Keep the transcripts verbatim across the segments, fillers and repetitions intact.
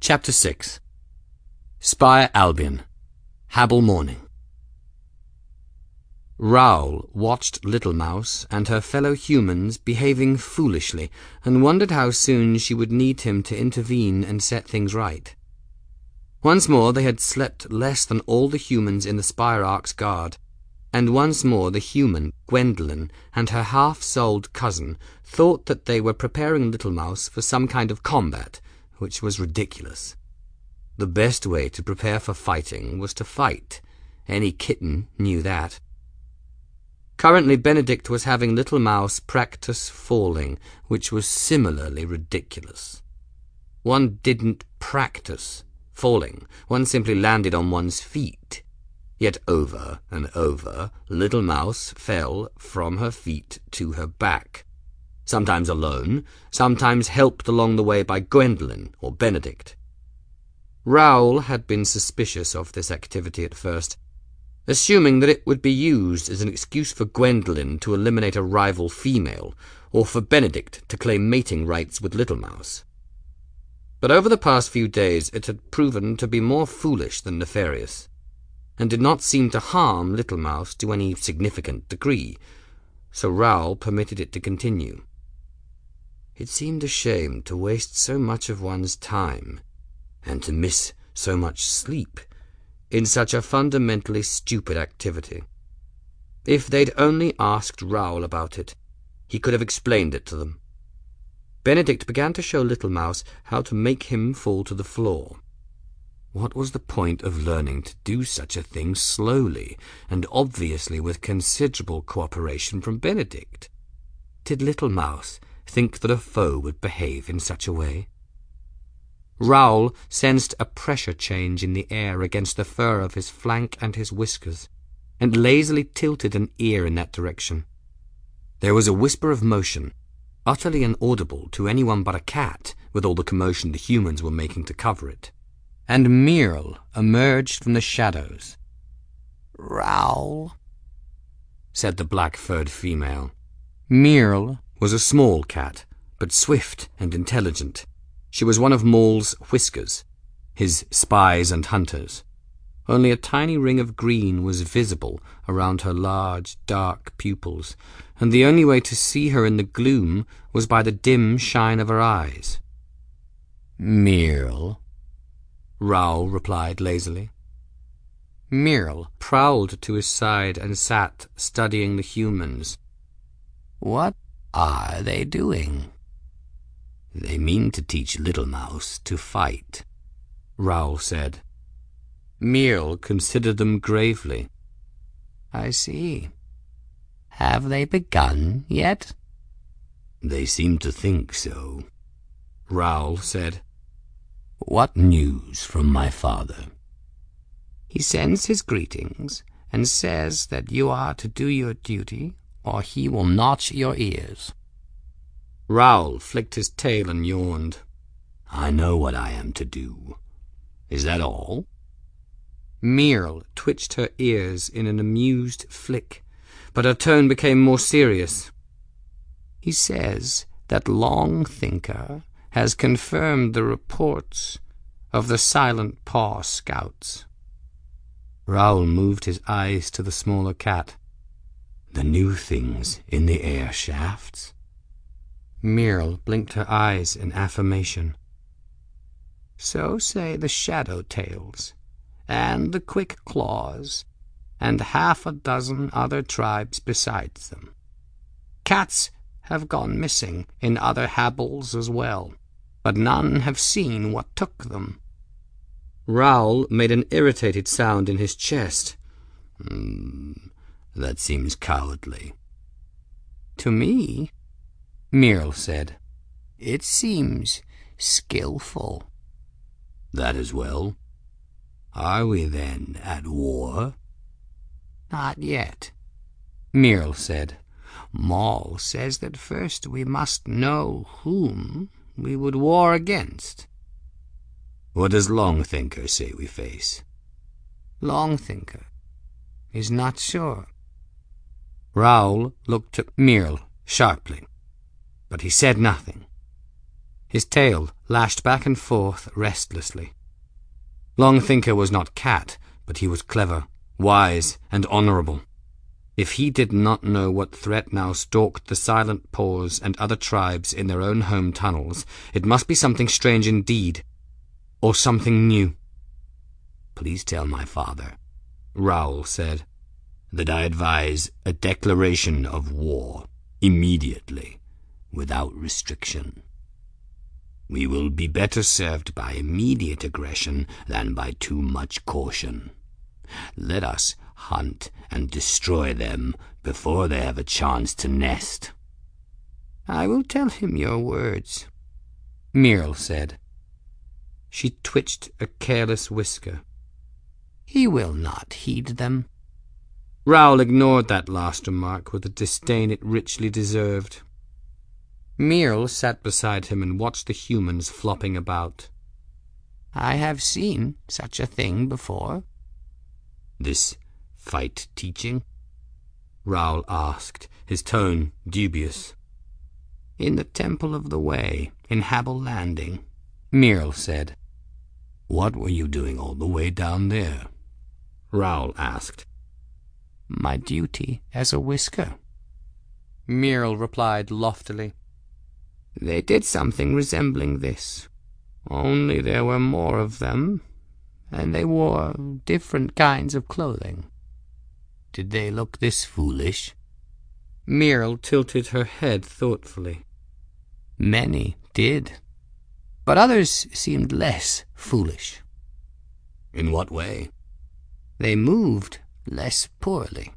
Chapter six. Spire Albion. Habel morning. Raoul watched Little Mouse and her fellow humans behaving foolishly, and wondered how soon she would need him to intervene and set things right. Once more they had slept less than all the humans in the Spire Ark's guard, and once more the human, Gwendolen, and her half-souled cousin thought that they were preparing Little Mouse for some kind of combat, which was ridiculous. The best way to prepare for fighting was to fight. Any kitten knew that. Currently, Benedict was having Little Mouse practice falling, which was similarly ridiculous. One didn't practice falling. One simply landed on one's feet. Yet over and over, Little Mouse fell from her feet to her back. Sometimes alone, sometimes helped along the way by Gwendolen or Benedict. Raoul had been suspicious of this activity at first, assuming that it would be used as an excuse for Gwendolen to eliminate a rival female, or for Benedict to claim mating rights with Little Mouse. But over the past few days it had proven to be more foolish than nefarious, and did not seem to harm Little Mouse to any significant degree, so Raoul permitted it to continue. It seemed a shame to waste so much of one's time, and to miss so much sleep, in such a fundamentally stupid activity. If they'd only asked Raoul about it, he could have explained it to them. Benedict began to show Little Mouse how to make him fall to the floor. What was the point of learning to do such a thing slowly, and obviously with considerable cooperation from Benedict? Did Little Mouse think that a foe would behave in such a way? Raoul sensed a pressure change in the air against the fur of his flank and his whiskers, and lazily tilted an ear in that direction. There was a whisper of motion, utterly inaudible to anyone but a cat, with all the commotion the humans were making to cover it, and Myrl emerged from the shadows. "Raoul," said the black-furred female. Myrl was a small cat, but swift and intelligent. She was one of Maul's whiskers, his spies and hunters. Only a tiny ring of green was visible around her large, dark pupils, and the only way to see her in the gloom was by the dim shine of her eyes. "Myrl," Raoul replied lazily. Myrl prowled to his side and sat studying the humans. "What are they doing?" "They mean to teach Little Mouse to fight," Raoul said. Myrl considered them gravely. "I see. Have they begun yet?" "They seem to think so," Raoul said. "What news from my father?" "He sends his greetings and says that you are to do your duty, or he will notch your ears." Raoul flicked his tail and yawned. "I know what I am to do. Is that all?" Myrl twitched her ears in an amused flick, but her tone became more serious. "He says that Long Thinker has confirmed the reports of the Silent Paw Scouts." Raoul moved his eyes to the smaller cat. "The new things in the air shafts?" Myrl blinked her eyes in affirmation. "So say the Shadow Tails, and the Quick Claws, and half a dozen other tribes besides them. Cats have gone missing in other Habels as well, but none have seen what took them." Raoul made an irritated sound in his chest. Mm, that seems cowardly." "To me," Myrl said, "it seems skillful." "That as well. Are we then at war?" "Not yet," Myrl said. "Maul says that first we must know whom we would war against." "What does Long Thinker say we face?" "Long Thinker is not sure." Raoul looked at Myrl sharply, but he said nothing. His tail lashed back and forth restlessly. Longthinker was not cat, but he was clever, wise, and honourable. If he did not know what threat now stalked the Silent Paws and other tribes in their own home tunnels, it must be something strange indeed, or something new. "Please tell my father," Raoul said, "that I advise a declaration of war immediately, without restriction. We will be better served by immediate aggression than by too much caution. Let us hunt and destroy them before they have a chance to nest." "I will tell him your words," Muriel said. She twitched a careless whisker. "He will not heed them." Raoul ignored that last remark with a disdain it richly deserved. Muriel sat beside him and watched the humans flopping about. "I have seen such a thing before." "This fight teaching?" Raoul asked, his tone dubious. "In the Temple of the Way, in Habel Landing," Muriel said. "What were you doing all the way down there?" Raoul asked. "My duty as a whisker," Muriel replied loftily. "They did something resembling this, only there were more of them, and they wore different kinds of clothing." "Did they look this foolish?" Muriel tilted her head thoughtfully. "Many did, but others seemed less foolish." "In what way?" "They moved less poorly.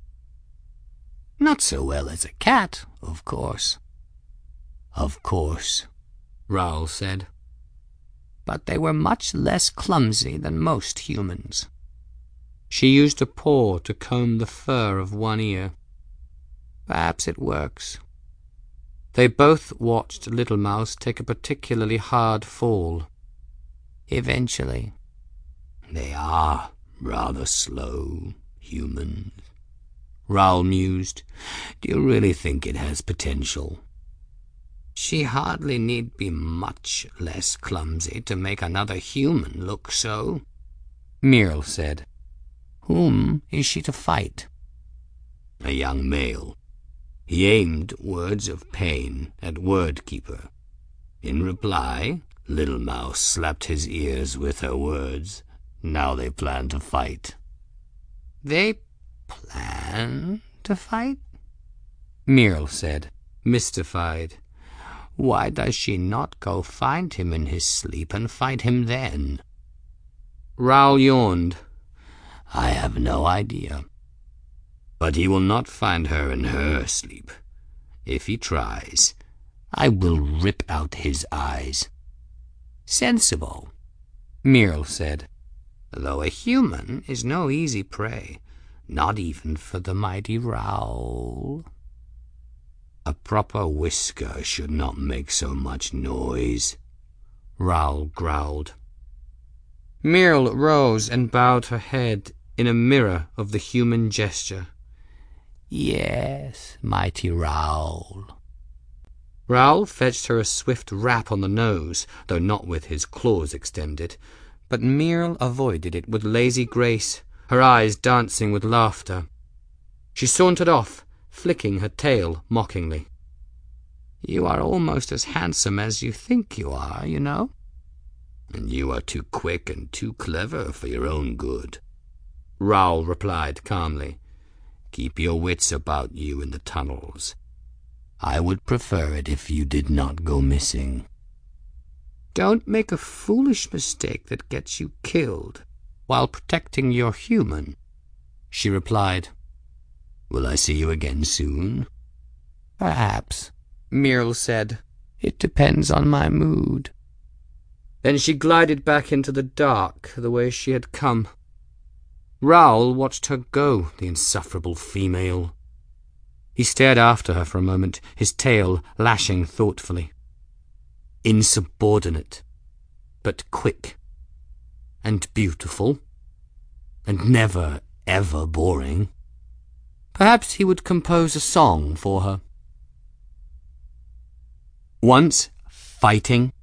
Not so well as a cat, of course." "Of course," Raoul said. "But they were much less clumsy than most humans." She used a paw to comb the fur of one ear. "Perhaps it works." They both watched Little Mouse take a particularly hard fall. "Eventually." "They are rather slow, humans," Raoul mused. "Do you really think it has potential?" "She hardly need be much less clumsy to make another human look so," Muriel said. "Whom is she to fight?" "A young male. He aimed words of pain at Wordkeeper. In reply, Little Mouse slapped his ears with her words. Now they plan to fight." "They plan to fight?" Muriel said, mystified. "Why does she not go find him in his sleep and fight him then?" Raoul yawned. "I have no idea." "But he will not find her in her sleep. If he tries, I will rip out his eyes." "Sensible," Muriel said. "Though a human is no easy prey, not even for the mighty Raoul." "A proper whisker should not make so much noise," Raoul growled. Muriel rose and bowed her head in a mirror of the human gesture. "Yes, mighty Raoul." Raoul fetched her a swift rap on the nose, though not with his claws extended, but Muriel avoided it with lazy grace, her eyes dancing with laughter. She sauntered off, flicking her tail mockingly. "You are almost as handsome as you think you are, you know." "And you are too quick and too clever for your own good," Raoul replied calmly. "Keep your wits about you in the tunnels. I would prefer it if you did not go missing." "Don't make a foolish mistake that gets you killed while protecting your human," she replied. "Will I see you again soon?" "Perhaps," Muriel said. "It depends on my mood." Then she glided back into the dark the way she had come. Raoul watched her go, the insufferable female. He stared after her for a moment, his tail lashing thoughtfully. Insubordinate, but quick, and beautiful, and never, ever boring. Perhaps he would compose a song for her. Once, fighting,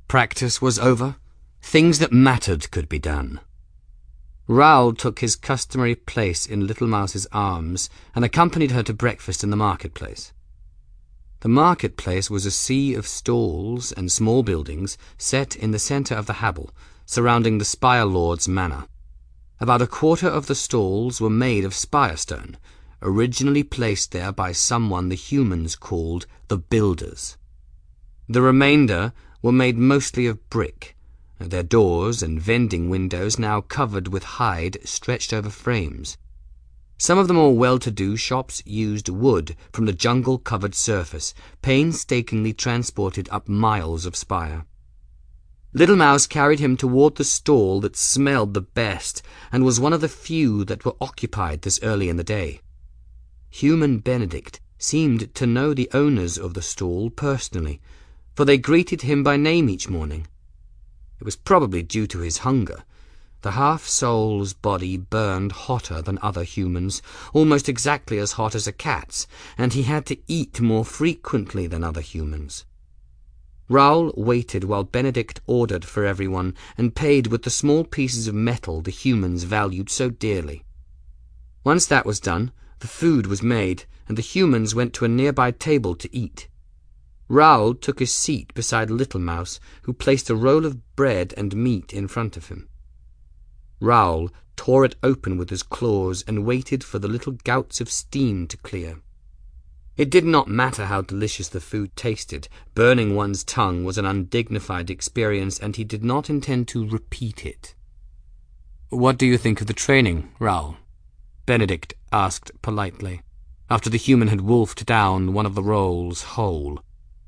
Practice was over. Things that mattered could be done. Raoul took his customary place in Little Mouse's arms and accompanied her to breakfast in the marketplace. The marketplace was a sea of stalls and small buildings set in the centre of the Habel, surrounding the Spire Lord's manor. About a quarter of the stalls were made of spirestone, originally placed there by someone the humans called the Builders. The remainder were made mostly of brick, their doors and vending windows now covered with hide stretched over frames. Some of the more well-to-do shops used wood from the jungle-covered surface, painstakingly transported up miles of spire. Little Mouse carried him toward the stall that smelled the best and was one of the few that were occupied this early in the day. Human Benedict seemed to know the owners of the stall personally, for they greeted him by name each morning. It was probably due to his hunger. The half-soul's body burned hotter than other humans, almost exactly as hot as a cat's, and he had to eat more frequently than other humans. Raoul waited while Benedict ordered for everyone and paid with the small pieces of metal the humans valued so dearly. Once that was done, the food was made, and the humans went to a nearby table to eat. Raoul took his seat beside Little Mouse, who placed a roll of bread and meat in front of him. Raoul tore it open with his claws and waited for the little gouts of steam to clear. It did not matter how delicious the food tasted. Burning one's tongue was an undignified experience, and he did not intend to repeat it. "What do you think of the training, Raoul?" Benedict asked politely, after the human had wolfed down one of the rolls whole.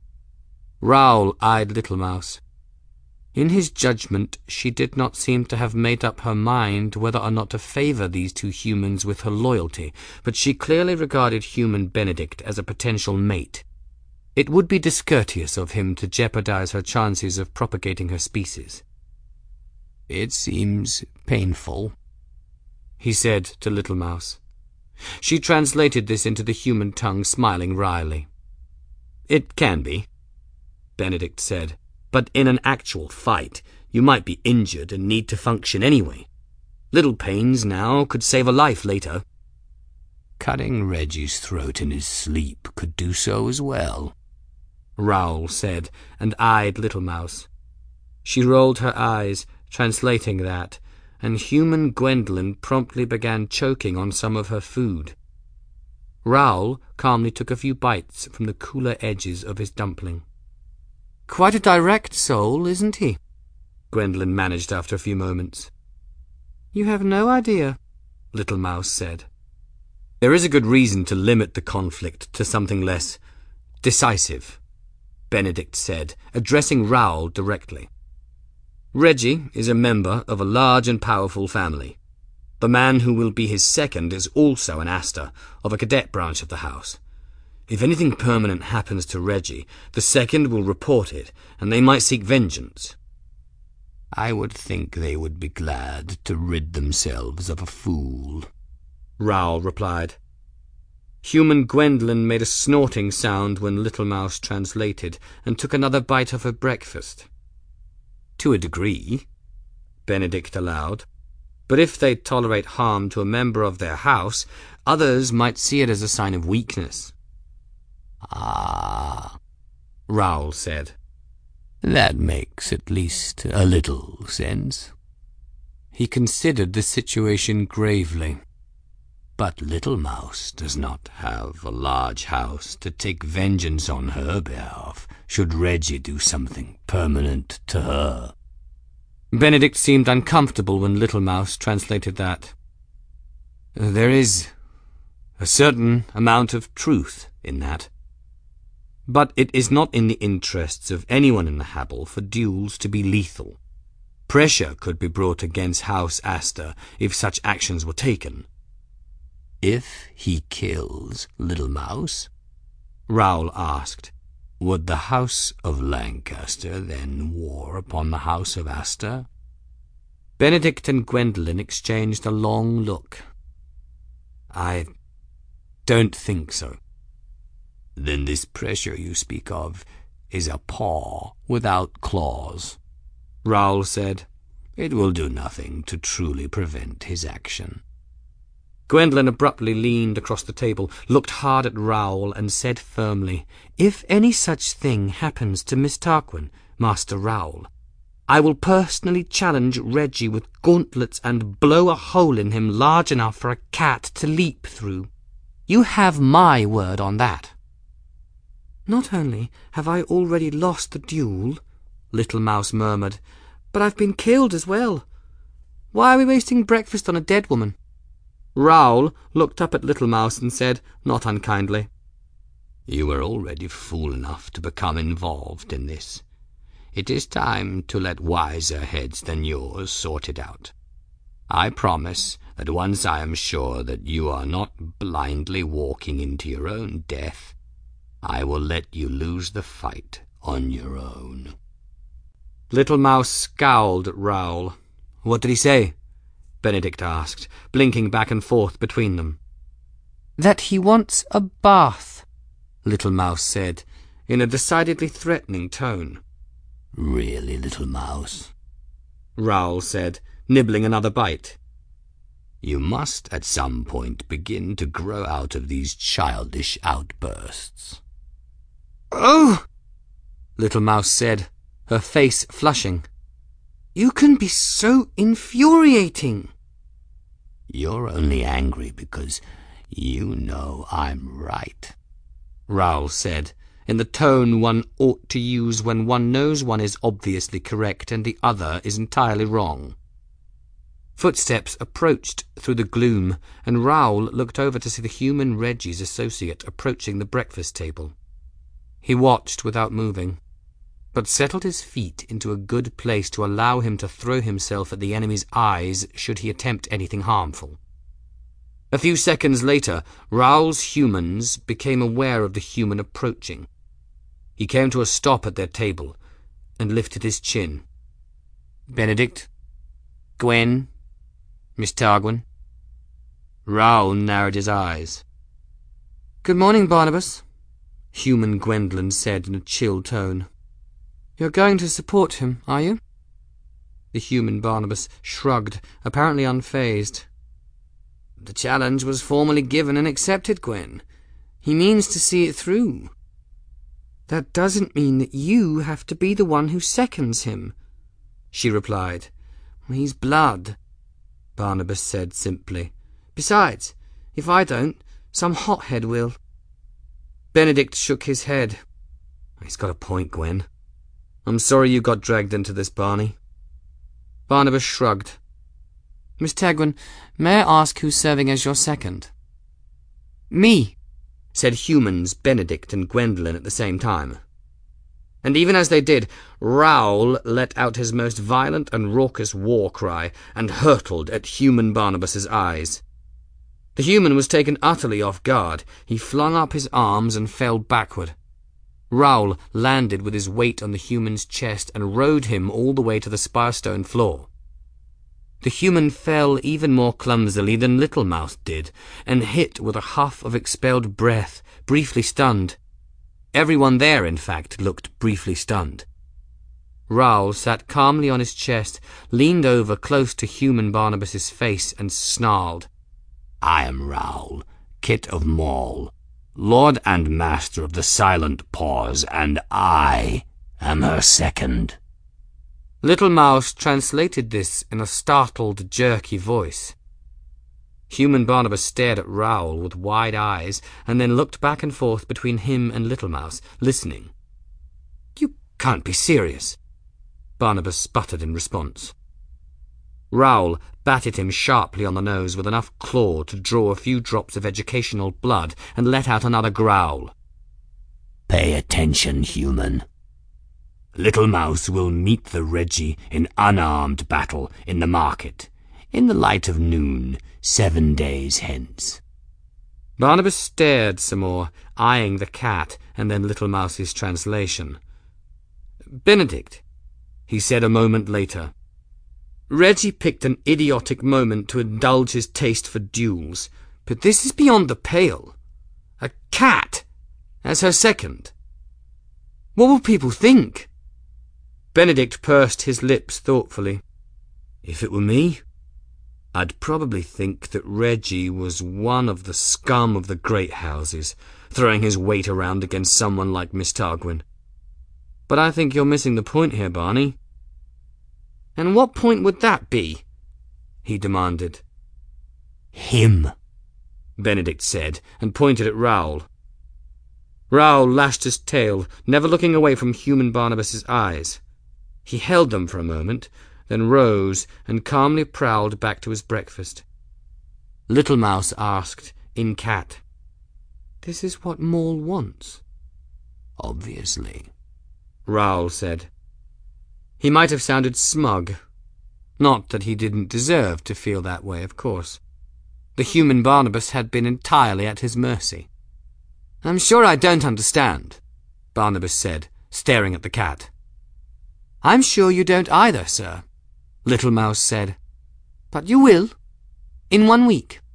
Raoul eyed Little Mouse. In his judgment, she did not seem to have made up her mind whether or not to favour these two humans with her loyalty, but she clearly regarded human Benedict as a potential mate. It would be discourteous of him to jeopardize her chances of propagating her species. "It seems painful," he said to Little Mouse. She translated this into the human tongue, smiling wryly. "It can be," Benedict said. "But in an actual fight, you might be injured and need to function anyway. Little pains now could save a life later." "Cutting Reggie's throat in his sleep could do so as well," Raoul said, and eyed Little Mouse. She rolled her eyes, translating that, and human Gwendolen promptly began choking on some of her food. Raoul calmly took a few bites from the cooler edges of his dumpling. "Quite a direct soul, isn't he?" Gwendolen managed after a few moments. "You have no idea," Little Mouse said. "There is a good reason to limit the conflict to something less decisive," Benedict said, addressing Raoul directly. "Reggie is a member of a large and powerful family. The man who will be his second is also an Aster of a cadet branch of the house. If anything permanent happens to Reggie, the second will report it, and they might seek vengeance." "I would think they would be glad to rid themselves of a fool," Raoul replied. Human Gwendolen made a snorting sound when Little Mouse translated and took another bite of her breakfast. "To a degree," Benedict allowed. "But if they tolerate harm to a member of their house, others might see it as a sign of weakness." "Ah," Raoul said. "That makes at least a little sense." He considered the situation gravely. "But Little Mouse does not have a large house to take vengeance on her behalf, should Reggie do something permanent to her." Benedict seemed uncomfortable when Little Mouse translated that. "There is a certain amount of truth in that. But it is not in the interests of anyone in the Habel for duels to be lethal. Pressure could be brought against House Aster if such actions were taken." "If he kills Little Mouse?" Raoul asked. "Would the House of Lancaster then war upon the House of Aster?" Benedict and Gwendolen exchanged a long look. "I don't think so." "Then this pressure you speak of is a paw without claws," Raoul said. "It will do nothing to truly prevent his action." Gwendolen abruptly leaned across the table, looked hard at Raoul, and said firmly, "If any such thing happens to Miss Tarquin, Master Raoul, I will personally challenge Reggie with gauntlets and blow a hole in him large enough for a cat to leap through. You have my word on that." "Not only have I already lost the duel," Little Mouse murmured, "but I've been killed as well. Why are we wasting breakfast on a dead woman?" Raoul looked up at Little Mouse and said, not unkindly, "You were already fool enough to become involved in this. It is time to let wiser heads than yours sort it out. I promise that once I am sure that you are not blindly walking into your own death, I will let you lose the fight on your own." Little Mouse scowled at Raoul. "What did he say?" Benedict asked, blinking back and forth between them. "That he wants a bath," Little Mouse said, in a decidedly threatening tone. "Really, Little Mouse?" Raoul said, nibbling another bite. "You must at some point begin to grow out of these childish outbursts." "Oh!" Little Mouse said, her face flushing. "You can be so infuriating." "You're only angry because you know I'm right," Raoul said, in the tone one ought to use when one knows one is obviously correct and the other is entirely wrong. Footsteps approached through the gloom, and Raoul looked over to see the human Reggie's associate approaching the breakfast table. He watched without moving, but settled his feet into a good place to allow him to throw himself at the enemy's eyes should he attempt anything harmful. A few seconds later, Raoul's humans became aware of the human approaching. He came to a stop at their table and lifted his chin. "Benedict? Gwen? Miss Tarquin?" Raoul narrowed his eyes. "Good morning, Barnabas," human Gwendolen said in a chill tone. "You're going to support him, are you?" The human Barnabas shrugged, apparently unfazed. "The challenge was formally given and accepted, Gwen. He means to see it through." "That doesn't mean that you have to be the one who seconds him," she replied. "He's blood," Barnabas said simply. "Besides, if I don't, some hothead will." Benedict shook his head. "He's got a point, Gwen. I'm sorry you got dragged into this, Barney." Barnabas shrugged. "Miss Tarquin, may I ask who's serving as your second?" "Me," said humans Benedict and Gwendolen at the same time. And even as they did, Raoul let out his most violent and raucous war cry and hurtled at human Barnabas's eyes. The human was taken utterly off guard. He flung up his arms and fell backward. Raoul landed with his weight on the human's chest and rode him all the way to the spirestone floor. The human fell even more clumsily than Little Mouse did, and hit with a huff of expelled breath, briefly stunned. Everyone there, in fact, looked briefly stunned. Raoul sat calmly on his chest, leaned over close to human Barnabas's face, and snarled, "I am Raoul, Kit of Maul, Lord and Master of the Silent Paws, and I am her second." Little Mouse translated this in a startled, jerky voice. Human Barnabas stared at Raoul with wide eyes, and then looked back and forth between him and Little Mouse, listening. "You can't be serious," Barnabas sputtered in response. Raoul batted him sharply on the nose with enough claw to draw a few drops of educational blood and let out another growl. "Pay attention, human. Little Mouse will meet the Reggie in unarmed battle in the market, in the light of noon, seven days hence." Barnabas stared some more, eyeing the cat and then Little Mouse's translation. "Benedict," he said a moment later. "Reggie picked an idiotic moment to indulge his taste for duels, but this is beyond the pale. A cat as her second." What will people think? Benedict pursed his lips thoughtfully. If it were me, I'd probably think that Reggie was one of the scum of the great houses, throwing his weight around against someone like Miss Tarquin. But I think you're missing the point here, Barney. And what point would that be? He demanded. Him, Benedict said, and pointed at Raoul. Raoul lashed his tail, never looking away from human Barnabas's eyes. He held them for a moment, then rose and calmly prowled back to his breakfast. Little Mouse asked, in cat, "This is what Maul wants?" "Obviously," Raoul said. He might have sounded smug. Not that he didn't deserve to feel that way, of course. The human Barnabas had been entirely at his mercy. "I'm sure I don't understand," Barnabas said, staring at the cat. "I'm sure you don't either, sir," Little Mouse said. "But you will, in one week."